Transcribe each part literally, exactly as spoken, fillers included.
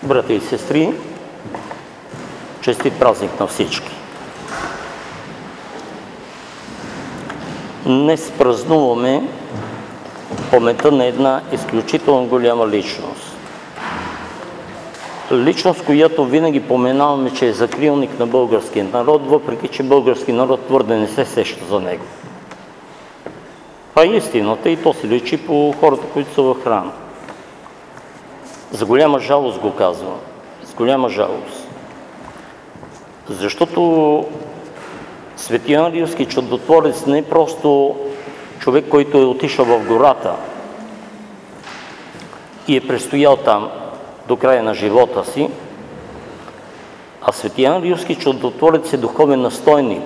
Брати и сестри, честит празник на всички! Днес празнуваме паметта на една изключително голяма личност. Личност, която винаги поменаваме, че е закрилник на българския народ, въпреки че български народ твърде не се сеща за него. Това е истината и то се личи по хората, които са в храма. За голяма жалост го казвам. С голяма жалост. Защото Свети Йоан Рилски чудотворец не е просто човек, който е отишъл в гората и е престоял там до края на живота си, а Свети Йоан Рилски чудотворец е духовен настойник.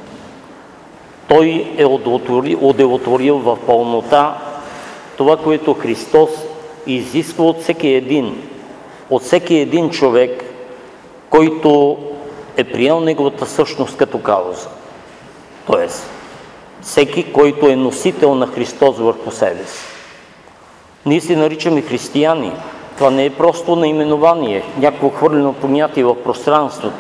Той е удовлетворил в пълнота това, което Христос изисква от всеки един, от всеки един човек, който е приел неговата същност като кауза. Тоест, всеки, който е носител на Христос върху себе си. Ние се наричаме християни. Това не е просто наименование, някакво хвърлено понятие в пространството.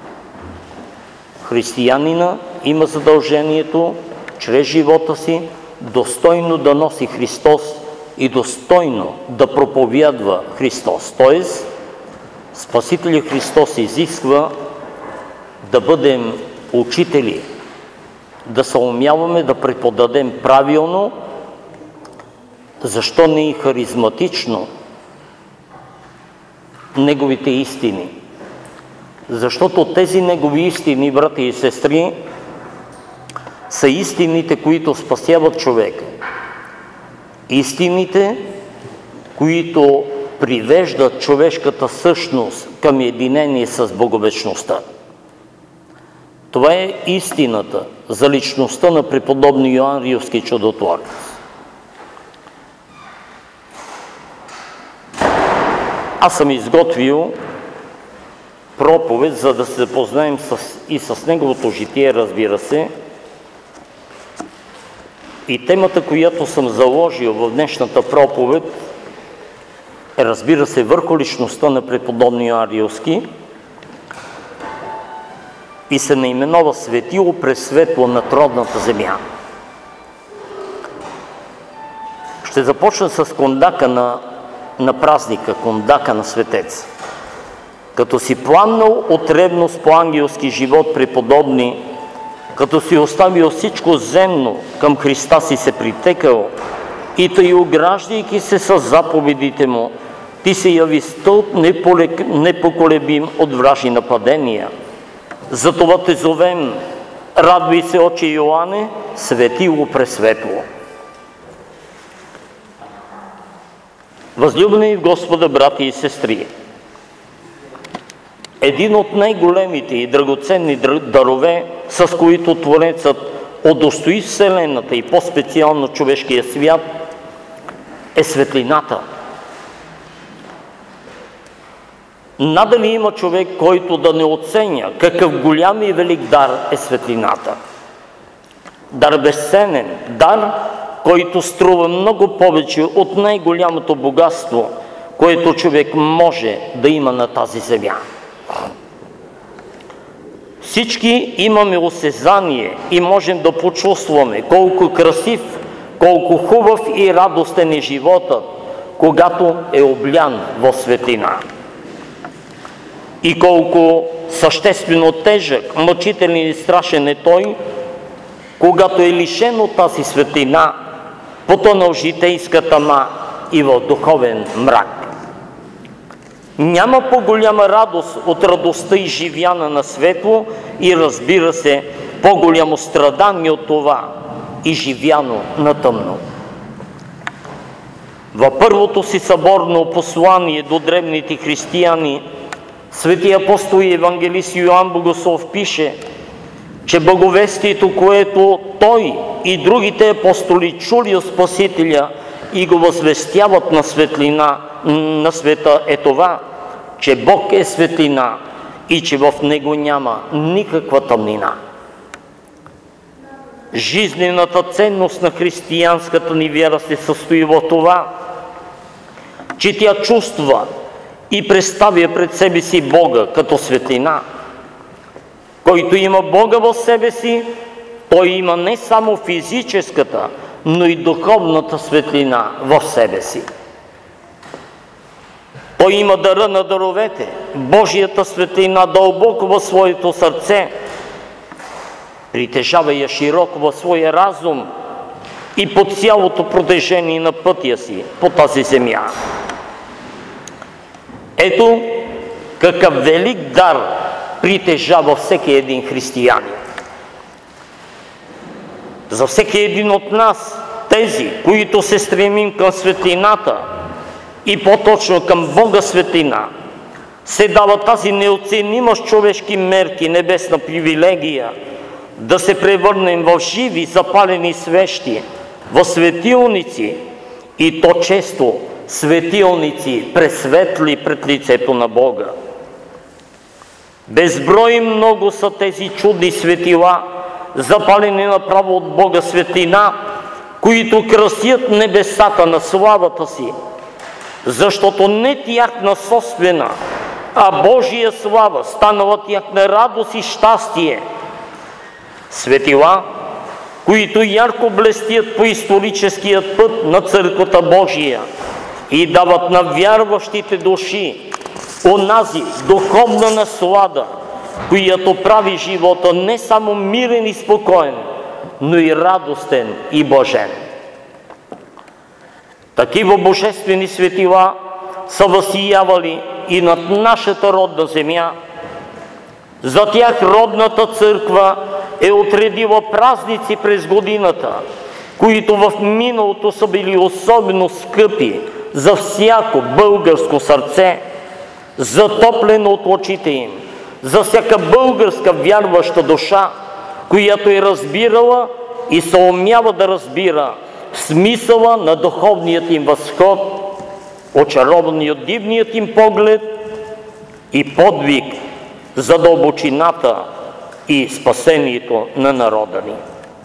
Християнина има задължението, чрез живота си, достойно да носи Христос и достойно да проповядва Христос. Тоест, Спасителят Христос изисква да бъдем учители, да съумяваме да преподадем правилно, защо не и харизматично, неговите истини. Защото тези негови истини, брати и сестри, са истините, които спасяват човека. Истините, които привеждат човешката същност към единение с боговечността. Това е истината за личността на преподобни Йоан Рилски чудотворец. Аз съм изготвил проповед, за да се запознаем с, и с неговото житие, разбира се. И темата, която съм заложил в днешната проповед, е, разбира се, върху личността на преподобни Йоан Рилски и се наименова Светило през светло на трудната земя. Ще започна с кондака на, на празника, кондака на светеца. Като си пламнал от ревност по ангелски живот преподобни, като си оставил всичко земно, към Христа си се притекал, и тъй ограждайки се с заповедите му, ти се яви стълб непоколебим от вражи нападения. Затова те зовем, радвай се, отче Йоане, светило пресветло. Възлюбени в Господа, брати и сестри, един от най-големите и драгоценни дарове, с които Творецът удостои Вселената и по-специално човешкия свят, е светлината. Надали има човек, който да не оценя какъв голям и велик дар е светлината. Дар безценен, дар, който струва много повече от най-голямото богатство, което човек може да има на тази земя. Всички имаме осезание и можем да почувстваме колко красив, колко хубав и радостен е животът, когато е облян в светлина. И колко съществено тежък, мъчителен и страшен е той, когато е лишен от тази светлина, потънал в житейска тъма и в духовен мрак. Няма по-голяма радост от радостта и живяна на светло и, разбира се, по-голямо страдание от това и живяно на тъмно. Във първото си съборно послание до древните християни, свети апостол и евангелист Йоан Богослов пише, че благовестието, което той и другите апостоли чули от Спасителя и го възвестяват на светлина на света, е това, че Бог е светлина и че в него няма никаква тъмнина. Жизнената ценност на християнската ни вяра се състои в това, че тя чувства и представя пред себе си Бога като светлина. Който има Бога в себе си, той има не само физическата, но и духовната светлина в себе си. Той има дара на даровете, Божията светлина дълбоко в своето сърце, притежава я широко в своя разум и по цялото протежение на пътя си по тази земя. Ето какъв велик дар притежава всеки един християнин. За всеки един от нас, тези, които се стремим към светлината и по-точно към Бога светлина, се дава тази неоценима с човешки мерки небесна привилегия да се превърнем в живи запалени свещи, в светилници, и то често светилници пресветли пред лицето на Бога. Безброй много са тези чудни светила, запалени направо от Бога светлина, които красят небесата на славата си, защото не тяхна собствена, а Божия слава станала тяхна радост и щастие. Светила, които ярко блестят по историческият път на Църквата Божия и дават на вярващите души онази духовна наслада, която прави живота не само мирен и спокоен, но и радостен и блажен. Такива божествени светила са възсиявали и над нашата родна земя. За тях родната църква е отредила празници през годината, които в миналото са били особено скъпи за всяко българско сърце, затоплено от очите им, за всяка българска вярваща душа, която е разбирала и се умява да разбира смисъла на духовният им възход, очаровани от дивният им поглед и подвиг за дълбочината и спасението на народа ни.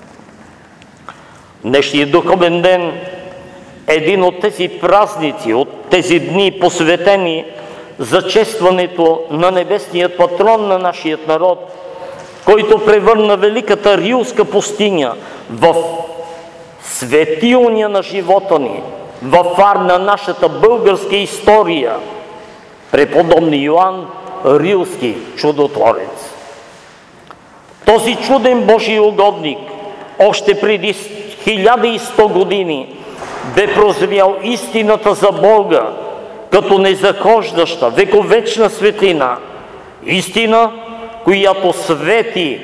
Днешният духовен ден е един от тези празници, от тези дни, посветени за честването на небесният патрон на нашият народ, който превърна великата Рилска пустиня в светилня на живота ни, в фар на нашата българска история, преподобни Йоан Рилски чудотворец. Този чуден Божий угодник още преди хиляда и сто години бе прозрял истината за Бога като незахождаща, вековечна светлина, истина, която свети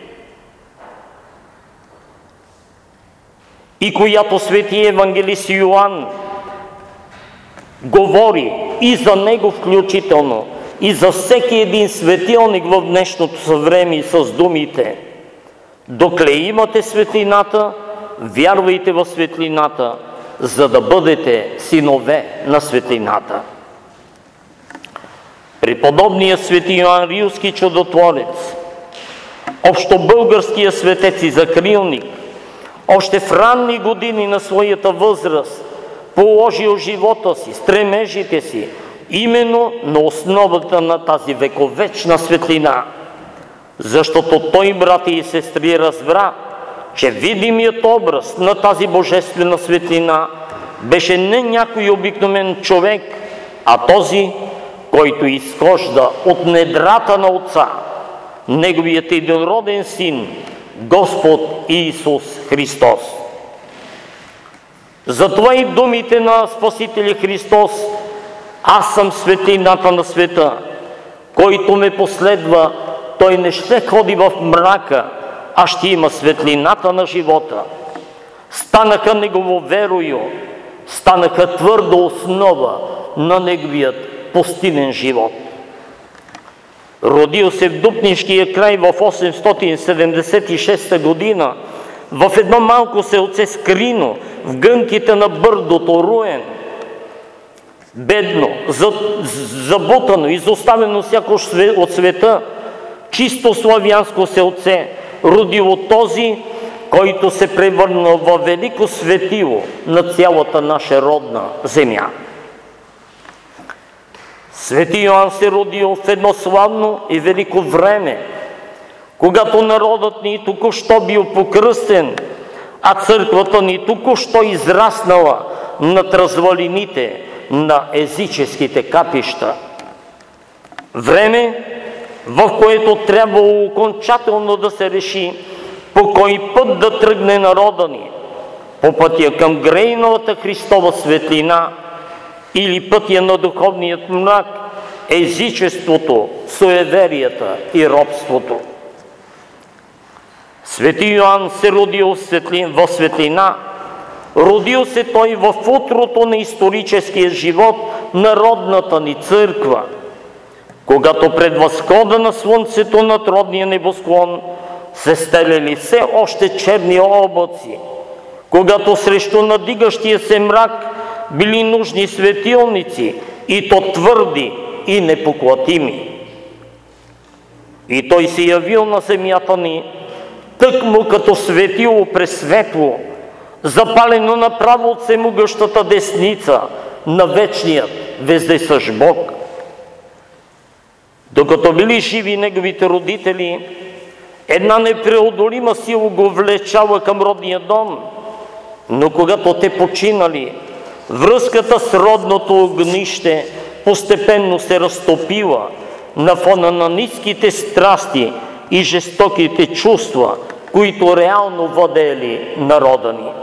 и която свети евангелист Йоан говори и за него включително, и за всеки един светилник в днешното съвремие с думите: докле имате светлината, вярвайте в светлината, за да бъдете синове на светлината. Преподобният свети Йоан Рилски чудотворец, общобългарския светец и закрилник, още в ранни години на своята възраст положил живота си, стремежите си, именно на основата на тази вековечна светлина. Защото той, брати и сестри, разбра, че видимият образ на тази божествена светлина беше не някой обикновен човек, а този, който изхожда от недрата на Отца, Неговият единороден Син, Господ Иисус Христос. Затова и думите на Спасителя Христос: аз съм светлината на света, който ме последва, той не ще ходи в мрака, а ще има светлината на живота, станаха негово верою, станаха твърда основа на неговият пустинен живот. Родил се в Дупнишкия край в осемстотин седемдесет и шеста година, в едно малко селце Скрино, в гънките на Бърдото, Руен. Бедно, забутано, изоставено сяко от света, чисто славянско селце, родило този, който се превърнал във велико светило на цялата наша родна земя. Свети Йоан се родил в едно славно и велико време, когато народът ни току-що бил покръстен, а църквата ни току-що израснала над развалините на езическите капища. Време, в което трябвало окончателно да се реши по кой път да тръгне народа ни, по пътя към грейновата Христова светлина или пътя на духовният мрак, езичеството, суеверията и робството. Свети Йоан се родил в светлина, родил се той в утрото на историческия живот на родната ни църква, когато пред възхода на слънцето над родния небосклон се стелели все още черни облаци, когато срещу надигащия се мрак били нужни светилници, и то твърди и непоклатими. И той се явил на земята ни, тъкмо като светило през светло, запалено направо от всемогъщата десница на вечният вездесъщ Бог. Докато били живи неговите родители, една непреодолима сила го влечала към родния дом, но когато те починали, връзката с родното огнище постепенно се разтопила на фона на ниските страсти и жестоките чувства, които реално владеели народа ни.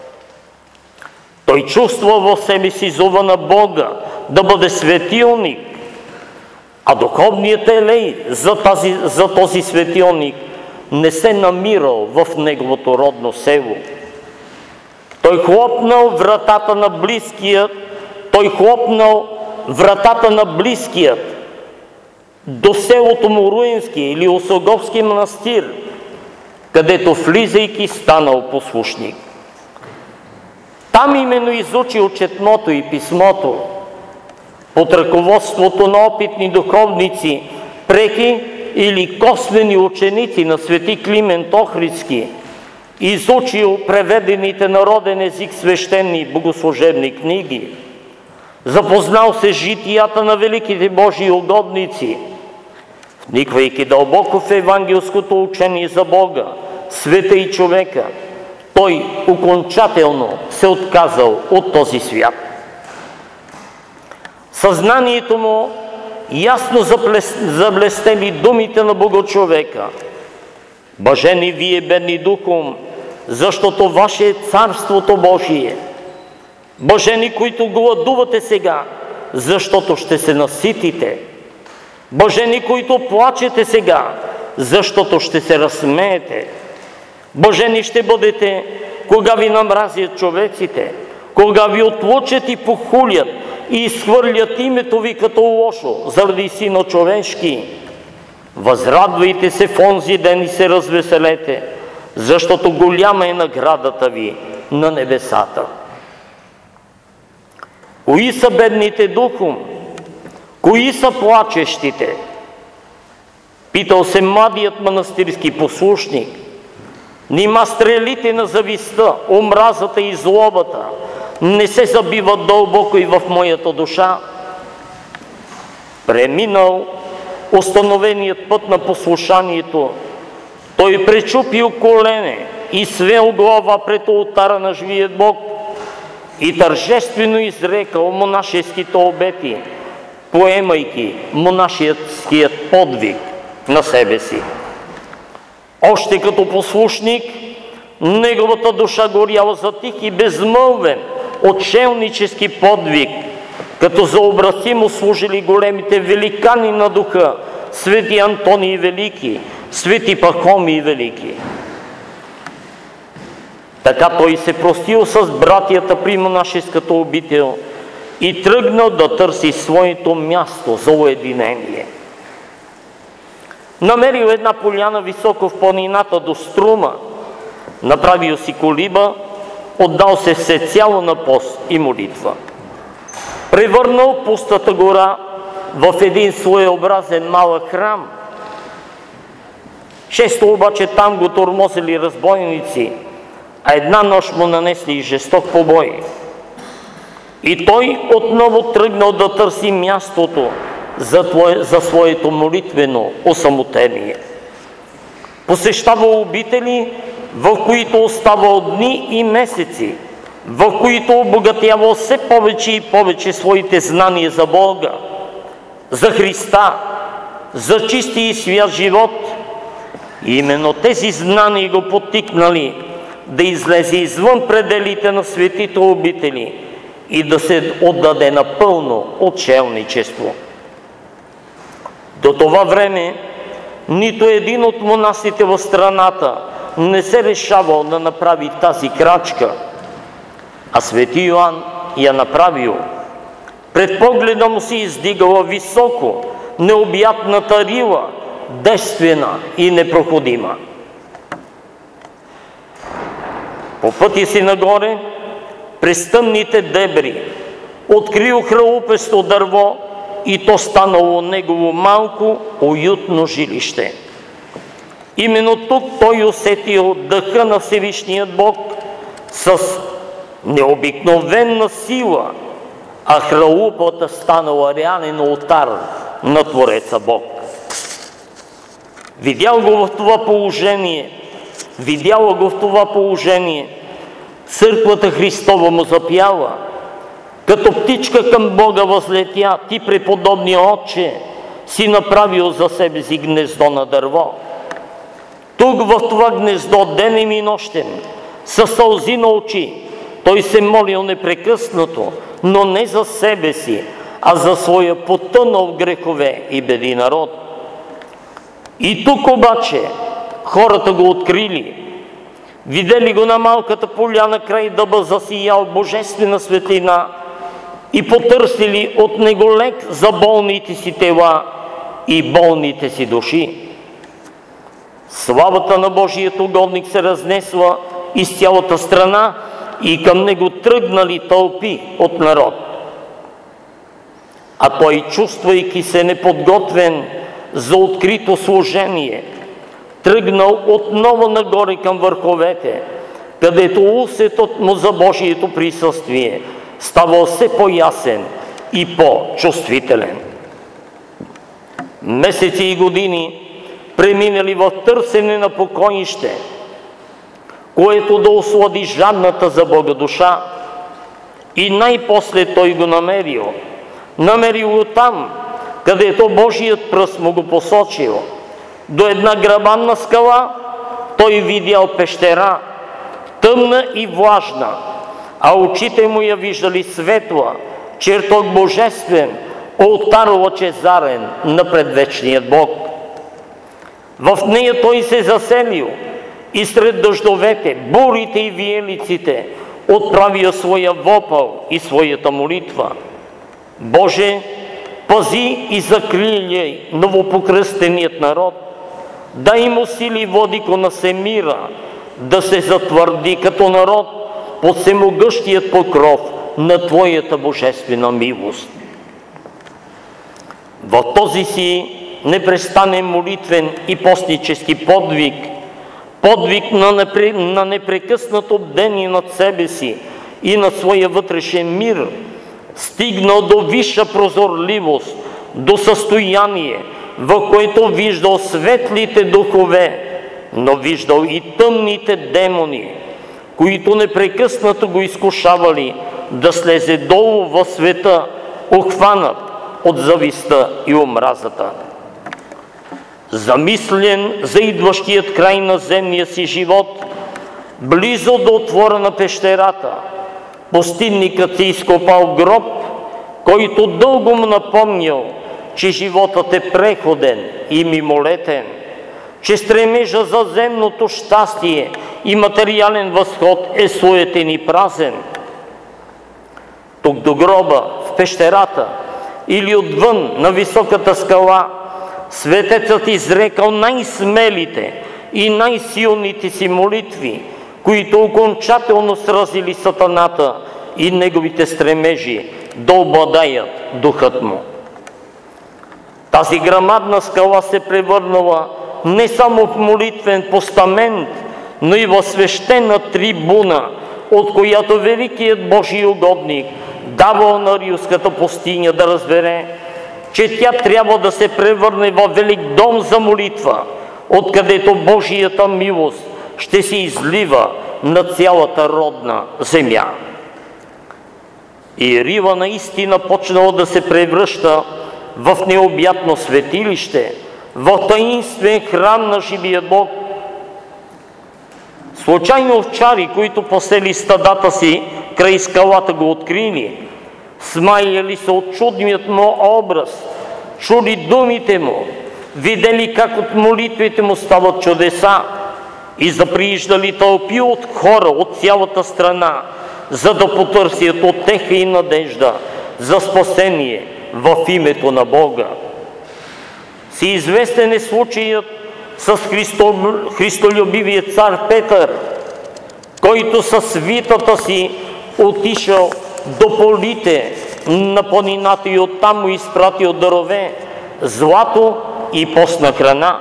Той чувства в себе си зова на Бога да бъде светилник, а духовният елей за, тази, за този светилник не се намирал в неговото родно село. Той хлопнал вратата на близкият, той хлопнал вратата на близкият до селото му Руенски или Осоговски манастир, където влизайки станал послушник. Там именно изучил четмото и писмото, под ръководството на опитни духовници, преки или косвени ученици на свети Климент Охридски, изучил преведените на роден език свещени богослужебни книги, запознал се с житията на великите Божии угодници, вниквайки дълбоко в евангелското учение за Бога, света и човека, той окончателно се отказал от този свят. Съзнанието му ясно заблестели думите на Богочовека: „Блажени вие, бедни духом, защото ваше е Царството Божие. Блажени, които гладувате сега, защото ще се наситите. Блажени, които плачете сега, защото ще се разсмеете. Блажени ще бъдете, кога ви намразят човеците, кога ви отлучат и похулят и изхвърлят името ви като лошо заради Сина човешки. Възрадвайте се в онзи ден и се развеселете, защото голяма е наградата ви на небесата.“ Кои са бедните духом? Кои са плачещите? Питал се младият манастирски послушник. Нима стрелите на завистта, омразата и злобата не се забиват дълбоко и в моята душа? Преминал установеният път на послушанието, той пречупил колене и свел глава пред олтара на живият Бог и тържествено изрекал монашеските обети, поемайки монашеският подвиг на себе си. Още като послушник, неговата душа горяла за тих и безмълвен отшелнически подвиг, като за образци му служили големите великани на духа, свети Антоний Велики, свети Пахомий Велики. Така той се простил с братята при монашеската обител и тръгнал да търси своето място за уединение. Намерил една поляна високо в планината до Струма, направил си колиба, отдал се всецяло на пост и молитва. Превърнал пустата гора в един своеобразен малък храм. Често обаче там го тормозили разбойници, а една нощ му нанесли жесток побой. И той отново тръгнал да търси мястото, за, твое, за своето молитвено осамотение. Посещава обители, в които остава дни и месеци, в които обогатява все повече и повече своите знания за Бога, за Христа, за чисти и свят живот. И именно тези знания го подтикнали да излезе извън пределите на светите обители и да се отдаде напълно отшелничество. До това време нито един от монасите в страната не се решавал да направи тази крачка, а свети Йоан я направил. Пред погледа му се издигала високо необятната рила, девствена и непроходима. По пътя си нагоре, през тъмните дебри, открил хралупесто дърво и то станало негово малко, уютно жилище. Именно тук той усетил дъха на Всевишният Бог с необикновена сила, а хралупата станала реален олтар на Твореца Бог. Видял го в това положение, видяла го в това положение, църквата Христова му запява: като птичка към Бога възлетя, ти, преподобния Отче, си направил за себе си гнездо на дърво. Тук в това гнездо денем и нощем, със сълзи на очи, той се молил непрекъснато, но не за себе си, а за своя потънал в грехове и беди народ. И тук обаче хората го открили, видели го на малката поляна край дъба, засиял божествена светлина и потърсили от него лек за болните си тела и болните си души. Славата на Божият угодник се разнесла из цялата страна и към него тръгнали тълпи от народ. А той, чувствайки се неподготвен за открито служение, тръгнал отново нагоре към върховете, където усетът му за Божието присъствие ставал все по-ясен и по-чувствителен. Месеци и години преминали в търсене на покоище, което да ослади жадната за Бога душа, и най-после той го намерил. Намерил го там, където Божият пръст му го посочил. До една грабанна скала той видял пещера, тъмна и влажна, а очите му я виждали светла, чертог божествен, олтар лъчезарен на предвечният Бог. В нея той се заселил и сред дъждовете, бурите и виелиците отправил своя вопъл и своята молитва: Боже, пази и закриляй новопокръстеният народ, дай му сили водико на всемира да се затвърди като народ под всемогъщият покров на Твоята божествена милост. В този си непрестанен молитвен и постнически подвиг, подвиг на, непре, на непрекъснато бдение над себе си и над своя вътрешен мир, стигнал до висша прозорливост, до състояние, в което виждал светлите духове, но виждал и тъмните демони, които непрекъснато го изкушавали да слезе долу в света, охванат от завистта и омразата. Замислен за идващият край на земния си живот, близо до отвора на пещерата, пустинникът се изкопал гроб, който дълго му напомнял, че животът е преходен и мимолетен, че стремежа за земното щастие и материален възход е суетен и празен. Тук до гроба, в пещерата или отвън на високата скала, светецът изрекал най-смелите и най-силните си молитви, които окончателно сразили сатаната и неговите стремежи да обладаят духът му. Тази грамадна скала се превърнала не само в молитвен постамент, но и в свещена трибуна, от която великият Божий угодник давал на Рилската пустиня да разбере, че тя трябва да се превърне в велик дом за молитва, откъдето Божията милост ще се излива на цялата родна земя. И Рила наистина почнала да се превръща в необятно светилище, в таинствен храм на живия Бог. Случайно овчари, които посели стадата си край скалата, го открили, смаяли се от чудният му образ, чули думите му, видели как от молитвите му стават чудеса и заприиждали тълпи от хора от цялата страна, за да потърсят утеха и надежда за спасение в името на Бога. Всеизвестен е случаят с Христо, христолюбивия цар Петър, който със свитата си отишъл до полите на планината и оттам му изпратил дарове, злато и постна храна.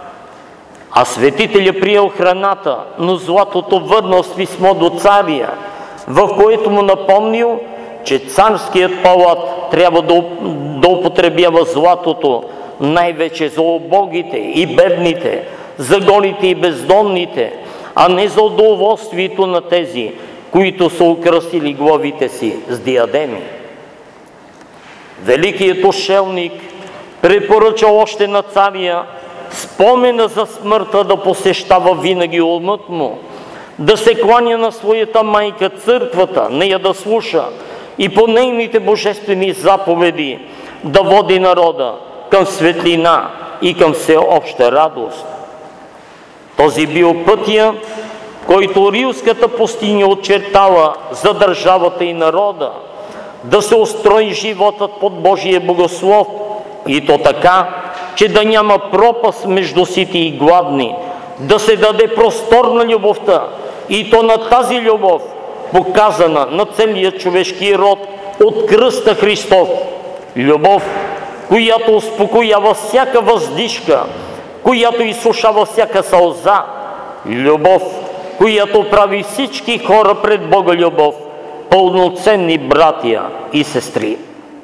А светителя приел храната, но златото върнал с писмо до царя, в което му напомнил, че царският палат трябва да, да употребява златото най-вече за убогите и бедните, за голите и бездомните, а не за удоволствието на тези, които са украсили главите си с диадеми. Великият отшелник препоръчал още на царя спомена за смъртта да посещава винаги умът му, да се кланя на своята майка църквата, нея да слуша и по нейните божествени заповеди да води народа към светлина и към всеобща радост. Този бил пътя, който Рилската пустиня очертала за държавата и народа, да се устрои животът под Божия богослов, и то така, че да няма пропаст между сити и гладни, да се даде простор на любовта, и то на тази любов, показана на целия човешки род от кръста Христов. Любов, която успокоява всяка въздишка, която изсушава всяка сълза. Любов, която прави всички хора пред Бога любов пълноценни братия и сестри.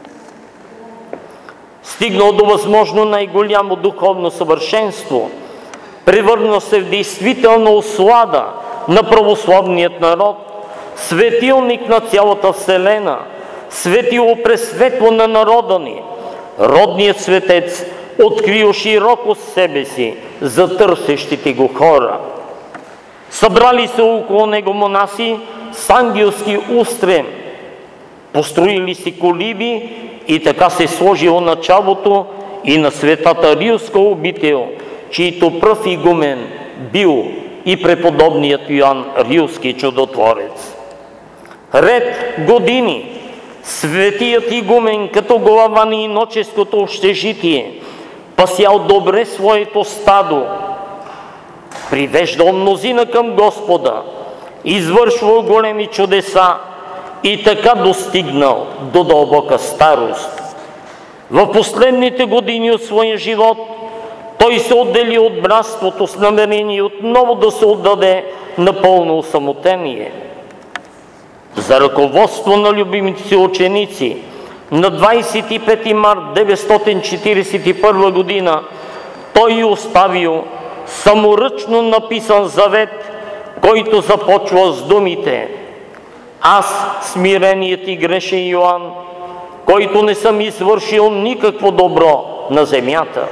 Стигнал до възможно най-голямо духовно съвършенство, превърнал се в действителна услада на православният народ, светилник на цялата вселена, светило пресветло на народа ни, родният светец открил широко себе си за търсещите го хора. Събрали се около него монаси с ангелски устрем, построили си колиби и така се сложило началото и на светата Рилска обител, чийто пръв игумен бил и преподобният Йоан Рилски чудотворец. Ред години светият игумен като глава на иноческото общежитие пасял добре своето стадо, привеждал мнозина към Господа, извършвал големи чудеса и така достигнал до дълбока старост. В последните години от своя живот той се отдели от братството с намерение отново да се отдаде на пълно осамотение. За ръководство на любимите си ученици на двадесет и пети март деветстотин четиридесет и първа година той оставил саморъчно написан завет, който започва с думите: аз, смиреният и грешен Йоан, който не съм извършил никакво добро на земята.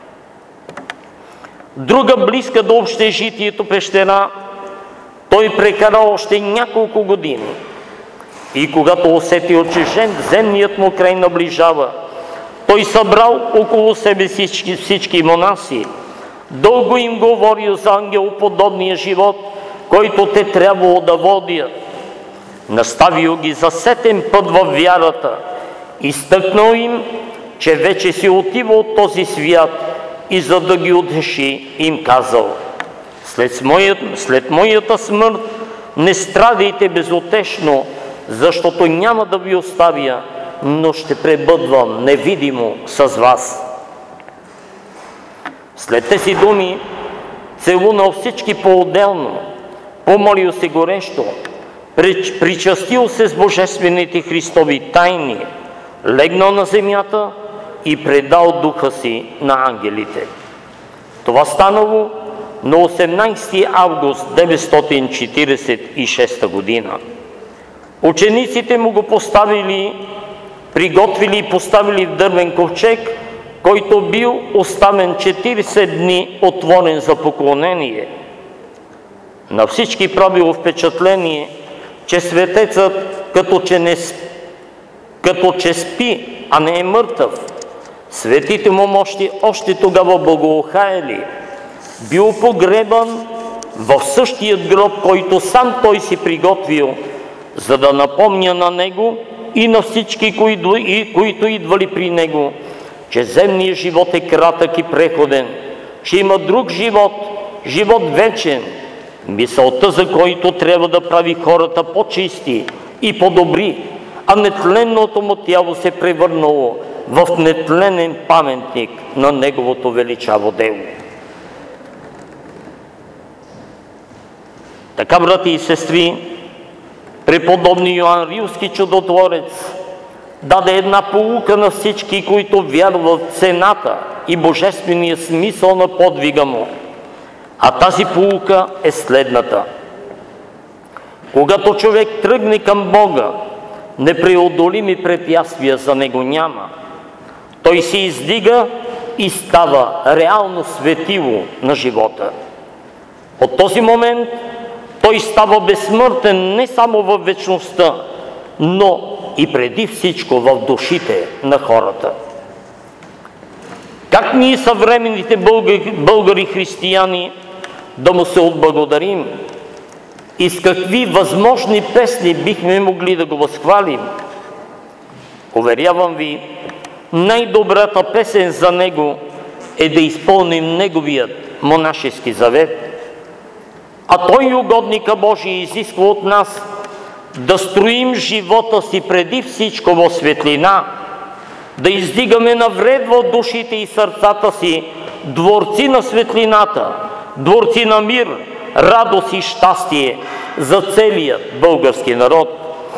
Друга близка до общежитието пещера, той прекара още няколко години. И когато усетил, че земният му край наближава, той събрал около себе всички, всички монаси, дълго им говорил за ангелоподобния живот, който те трябвало да водят. Наставил ги за сетен път във вярата, изтъкнал им, че вече си отива от този свят и за да ги утеши им казал: след, моят, след моята смърт не страдайте безутешно, защото няма да ви оставя, но ще пребъдвам невидимо с вас. След тези думи целунал всички по-отделно, помолил се горещо, причастил се с божествените Христови тайни, легнал на земята и предал духа си на ангелите. Това станало на осемнадесети август деветстотин четиридесет и шеста година. Учениците му го поставили, приготвили и поставили в дървен ковчег, който бил оставен четиридесет дни отворен за поклонение. На всички правило впечатление, че светецът като че, не, като че спи, а не е мъртъв. Светите му мощи още тогава благоухаяли. Бил погребан в същия гроб, който сам той си приготвил, за да напомня на него и на всички, които идвали при него, че земният живот е кратък и преходен, че има друг живот, живот вечен, мисълта за който трябва да прави хората по-чисти и по-добри, а нетленното му тяло се превърнало в нетленен паметник на неговото величаво дело. Така, брати и сестри, преподобни Йоан Рилски чудотворец даде една поука на всички, които вярват в цената и божествения смисъл на подвига му. А тази поука е следната. Когато човек тръгне към Бога, непреодолими препятствия за него няма. Той се издига и става реално светило на живота. От този момент той става безсмъртен не само в вечността, но и преди всичко в душите на хората. Как ние съвременните българи, българи християни да му се отблагодарим и с какви възможни песни бихме могли да го възхвалим? Уверявам ви, най-добрата песен за него е да изпълним неговият монашески завет. А той, угодника Божий, изисква от нас да строим живота си преди всичко в светлина, да издигаме навред в душите и сърцата си дворци на светлината, дворци на мир, радост и щастие за целият български народ.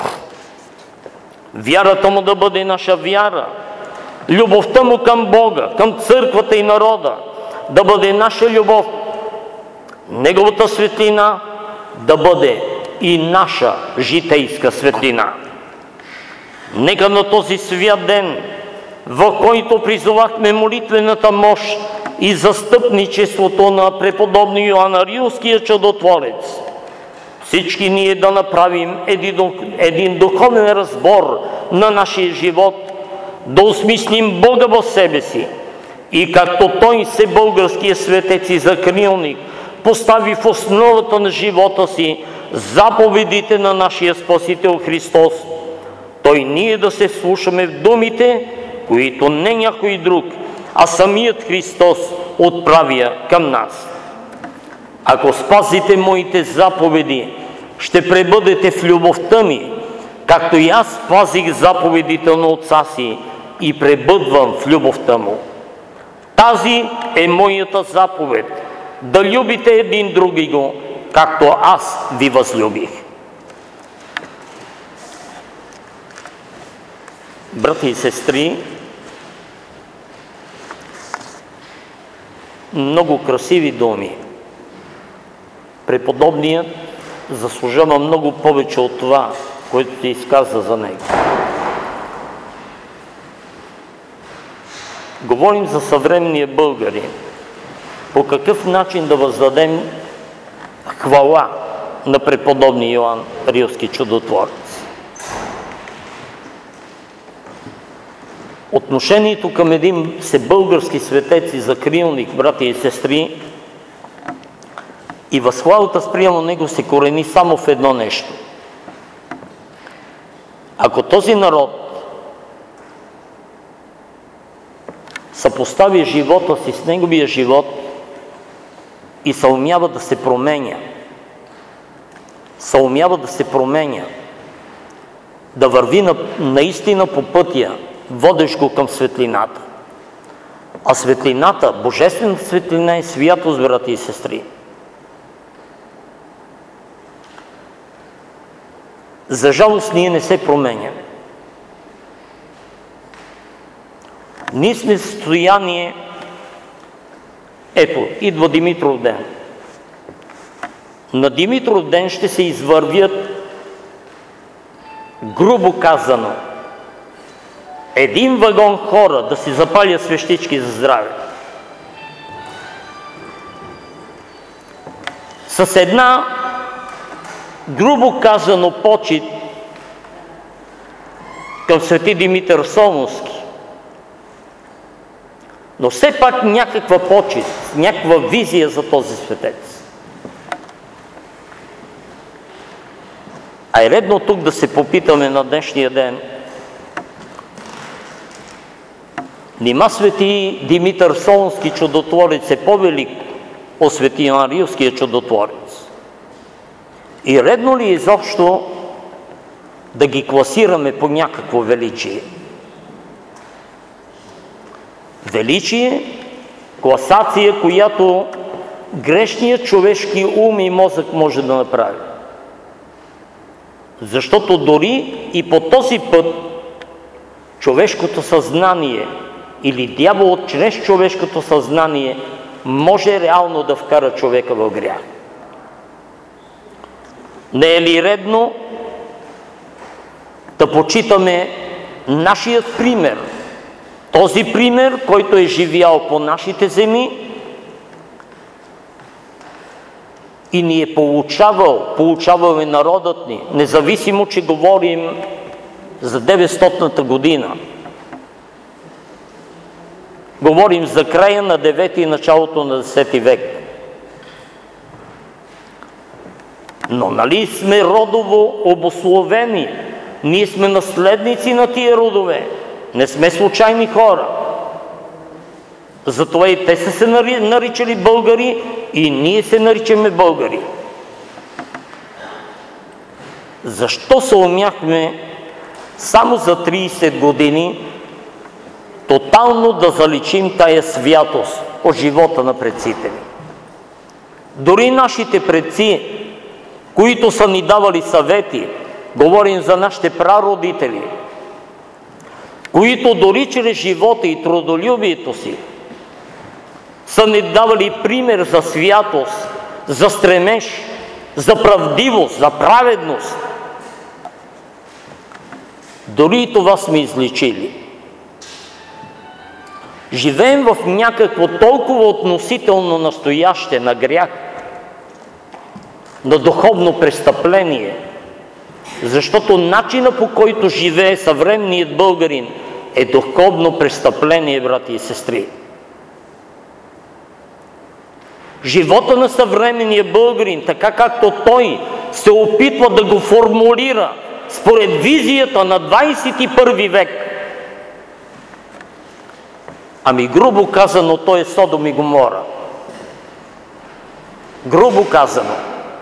Вярата му да бъде наша вяра, любовта му към Бога, към църквата и народа да бъде наша любов, неговата светлина да бъде и наша житейска светлина. Нека на този свят ден, в който призовахме молитвената мощ и застъпничеството на преподобни Йоан Рилския чудотворец, всички ние да направим един, един духовен разбор на нашия живот, да осмислим Бога в себе си и както той се, българския светец и закрилник, постави в основата на живота си заповедите на нашия Спасител Христос, той ние да се слушаме в думите, които не някой друг, а самият Христос отправя към нас. Ако спазите моите заповеди, ще пребъдете в любовта ми, както и аз спазих заповедите на Отца си и пребъдвам в любовта му. Тази е моята заповед, да любите един други го, както аз ви възлюбих. Брати и сестри, много красиви думи. Преподобният заслужава много повече от това, което се изказа за него. Говорим за съвременния българин. По какъв начин да въздадем хвала на преподобния Йоан Рилски чудотворец? Отношението към един всебългарски светец и закрилник, брати и сестри, и възхвалата спрямо него се корени само в едно нещо. Ако този народ съпостави живота си с неговия живот и съумява да се променя, съумява да се променя, да върви на, наистина по пътя, водещ го към светлината. А светлината, божествената светлина е святост, брати и сестри. За жалост ние не се променяме. Ние сме в състояние, ето, идва Димитров ден. На Димитров ден ще се извървят, грубо казано, един вагон хора да си запалят свещички за здраве. С една, грубо казано, почит към свети Димитър Солунски. Но все пак някаква почит, някаква визия за този светец. А е редно тук да се попитаме на днешния ден. Нима свети Димитър Солунски чудотворец е по-велик от свети Йоан Рилския чудотворец? И редно ли изобщо да ги класираме по някакво величие? Величие, класация, която грешният човешки ум и мозък може да направи. Защото дори и по този път човешкото съзнание или дяволът чрез човешкото съзнание може реално да вкара човека в грях. Не е ли редно да почитаме нашият пример, този пример, който е живял по нашите земи и ни е получавал, получавал е народът ни, независимо, че говорим за деветстотната година. Говорим за края на девети и началото на десети век. Но нали сме родово обусловени? Ние сме наследници на тия родове. Не сме случайни хора. Затова и те са се наричали българи и ние се наричаме българи. Защо се умяхме само за трийсет години тотално да заличим тая святост от живота на предците ни? Дори нашите предци, които са ни давали съвети, говорим за нашите прародители, които дори чрез живота и трудолюбието си са ни давали пример за святост, за стремеж, за правдивост, за праведност. Дори и това сме изличили. Живеем в някакво толкова относително настояще на грях, на духовно престъпление, защото начина, по който живее съвременният българин, е духовно престъпление, брати и сестри. Живота на съвременния българин, така както той се опитва да го формулира според визията на двадесет и първи век, ами грубо казано, той е Содом и Гомора. Грубо казано.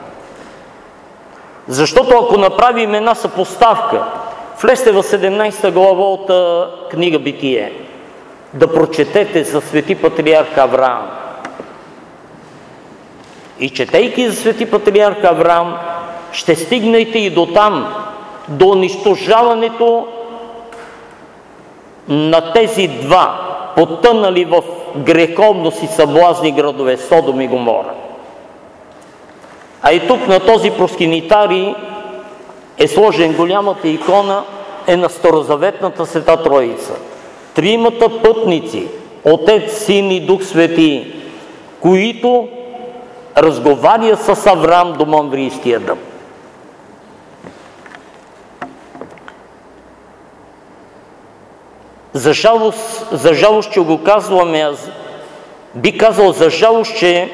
Защото ако направим една съпоставка, влезте в седемнадесета глава от а, книга Битие, да прочетете за свети патриарх Авраам. И четейки за свети патриарх Авраам, ще стигнете и до там, до унищожаването на тези два потънали в греховност и съблазни градове Содом и Гомора. А и тук на този проскинитарий е сложен голямата икона е на Старозаветната Света Троица. Тримата пътници, Отец, Син и Дух Свети, които разговаря с Авраам до Мамврийския дъб. За жалост, за жалост, че го казваме, аз би казал за жалост, че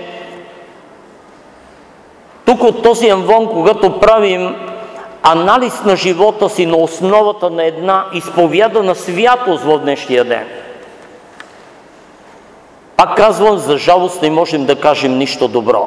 тук от този амвон, когато правим анализ на живота си на основата на една изповядана святост в днешния ден, пак казвам, за жалост не можем да кажем нищо добро.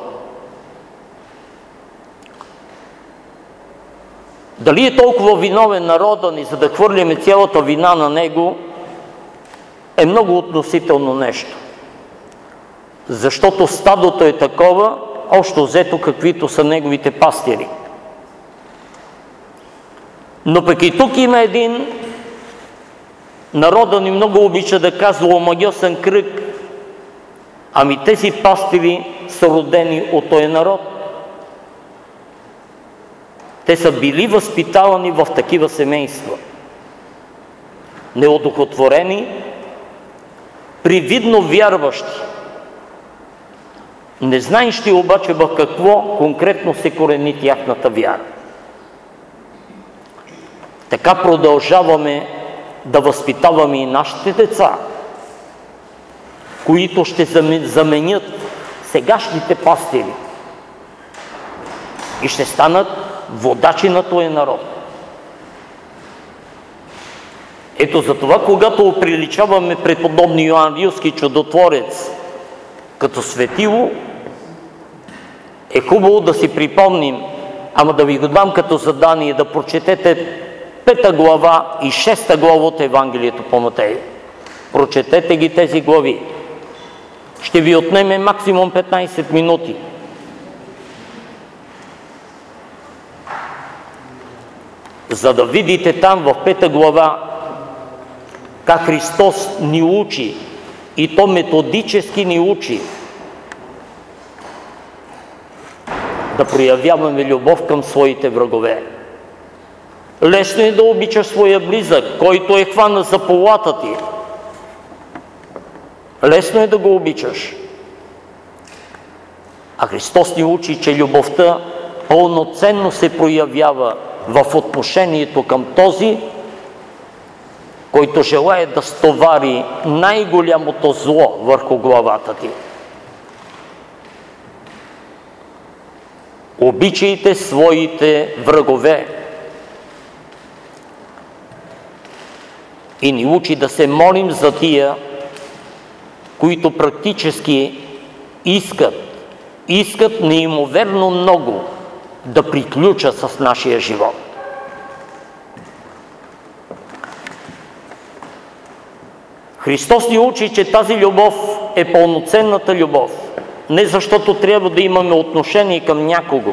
Дали е толкова виновен народът ни, за да хвърляме цялата вина на него, е много относително нещо. Защото стадото е такова, общо взето каквито са неговите пастири. Но пък и тук има един Народа ни много обича да казва омагьосан кръг. Ами тези пастири са родени от този народ. Те са били възпитавани в такива семейства. Неодухотворени, привидно вярващи. Не знаещи обаче в какво конкретно се корени тяхната вяра. Така продължаваме да възпитаваме и нашите деца, които ще заменят сегашните пастири и ще станат водачи на този народ. Ето затова, когато оприличаваме преподобни Йоан Рилски чудотворец като светило, е хубаво да си припомним, ама да ви го дам като задание, да прочетете пета глава и шеста глава от Евангелието по Матей. Прочетете ги тези глави. Ще ви отнеме максимум петнайсет минути. За да видите там в пета глава как Христос ни учи, и то методически ни учи да проявяваме любов към своите врагове. Лесно е да обичаш своя близък, който е хвана за полата ти. Лесно е да го обичаш. А Христос ни учи, че любовта пълноценно се проявява в отношението към този, който желае да стовари най-голямото зло върху главата ти. Обичайте своите врагове. И ни учи да се молим за тия, които практически искат, искат неимоверно много да приключат с нашия живот. Христос ни учи, че тази любов е пълноценната любов. Не защото трябва да имаме отношение към някого,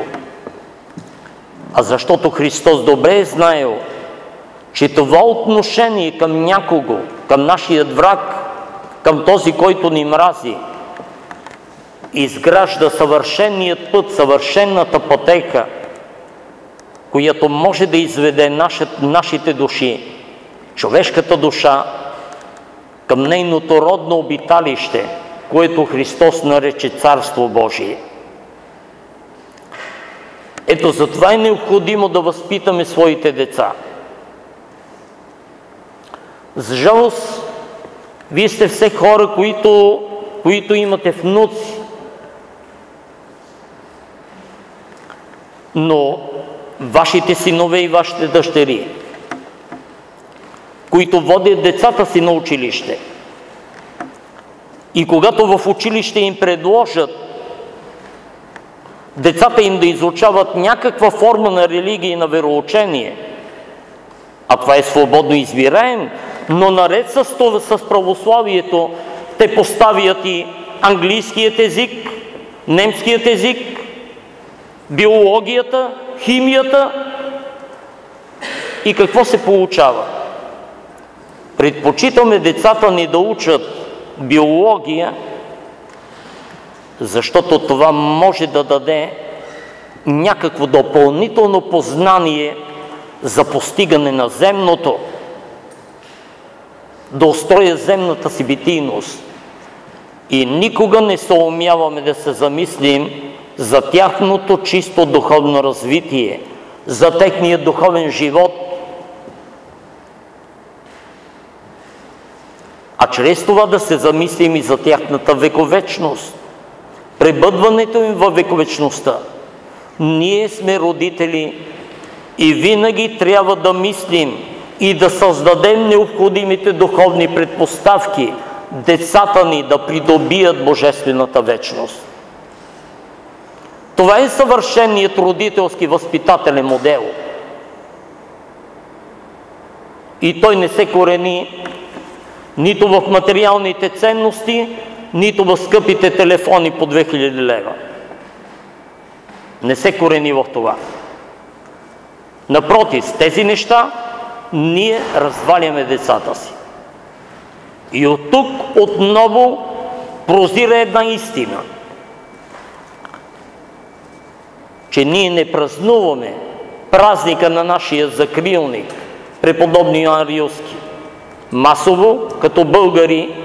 а защото Христос добре е знаел, че това отношение към някого, към нашият враг, към този, който ни мрази, изгражда съвършеният път, съвършената пътека, която може да изведе нашите души, човешката душа, към нейното родно обиталище, което Христос нарече Царство Божие. Ето затова е необходимо да възпитаме своите деца. За жалост, вие сте все хора, които, които имате внуци. Но вашите синове и вашите дъщери, които водят децата си на училище, и когато в училище им предложат децата им да изучават някаква форма на религия и на вероучение, а това е свободно избираем, но наред с това, с православието, те поставят и английският език, немският език, биологията, химията, и какво се получава? Предпочитаме децата ни да учат биология, защото това може да даде някакво допълнително познание за постигане на земното, да устроя земната си битийност. И никога не съумяваме да се замислим за тяхното чисто духовно развитие, за техния духовен живот. А чрез това да се замислим и за тяхната вековечност, пребъдването им във вековечността. Ние сме родители и винаги трябва да мислим и да създадем необходимите духовни предпоставки децата ни да придобият божествената вечност. Това е съвършеният родителски възпитателен модел. И той не се корени нито в материалните ценности, нито в скъпите телефони по две хиляди лева. Не се корени в това. Напротив, с тези неща ние разваляме децата си. И от тук отново прозира една истина, че ние не празнуваме празника на нашия закрилник, преподобни Йоан Рилски, масово, като българи,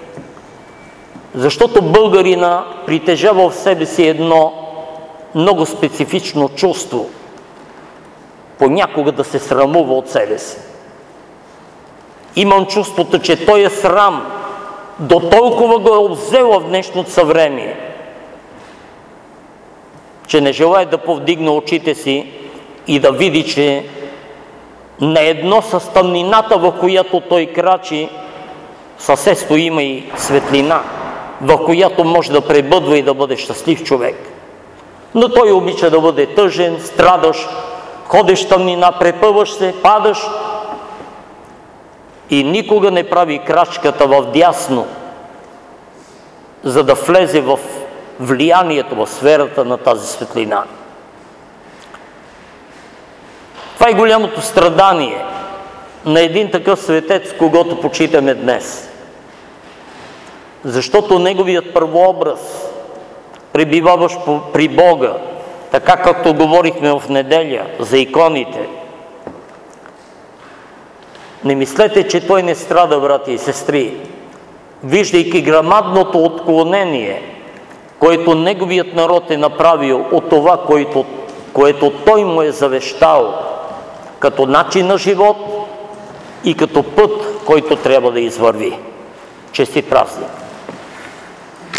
защото българина притежава в себе си едно много специфично чувство, понякога да се срамува от себе си. Имам чувството, че той е срам, до толкова го е обзела в днешното съвремие, че не желая да повдигне очите си и да види, че наедно с тъмнината, в която той крачи, съседство има и светлина, в която може да пребъдва и да бъде щастлив човек. Но той обича да бъде тъжен, страдаш, ходиш в тъмнина, препъваш се, падаш и никога не прави крачката в дясно, за да влезе в влиянието, в сферата на тази светлина. Това е голямото страдание на един такъв светец, когото почитаме днес. Защото неговият първообраз, пребиваваш при Бога, така както говорихме в неделя за иконите, не мислете, че той не страда, брати и сестри, виждайки грамадното отклонение, което неговият народ е направил от това, което, което той му е завещал като начин на живот и като път, който трябва да извърви. Честит празник!